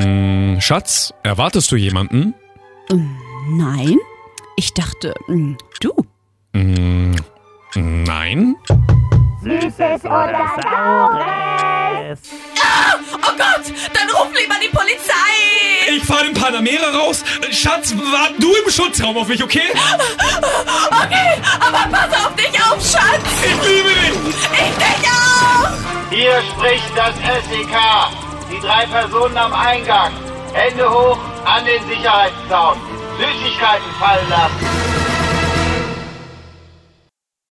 Schatz, erwartest du jemanden? Nein. Ich dachte, du. Nein. Süßes oder Saures? Oh Gott, dann ruf lieber die Polizei. Ich fahr den Panamera raus. Schatz, wart du im Schutzraum auf mich, okay? Okay, aber pass auf dich auf, Schatz. Ich liebe dich. Ich dich auch. Hier spricht das SEK. Die 3 Personen am Eingang. Hände hoch an den Sicherheitszaun. Süßigkeiten fallen lassen.